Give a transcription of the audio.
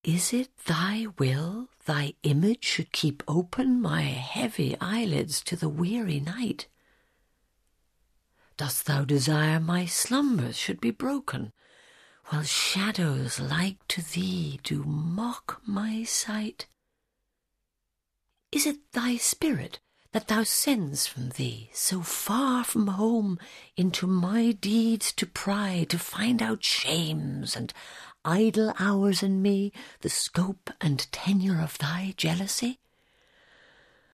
Is it thy will thy image should keep open my heavy eyelids to the weary night? Dost thou desire my slumbers should be broken, while shadows like to thee do mock my sight? Is it thy spirit that thou sends from thee, so far from home, into my deeds to pry, to find out shames and idle hours in me, the scope and tenure of thy jealousy?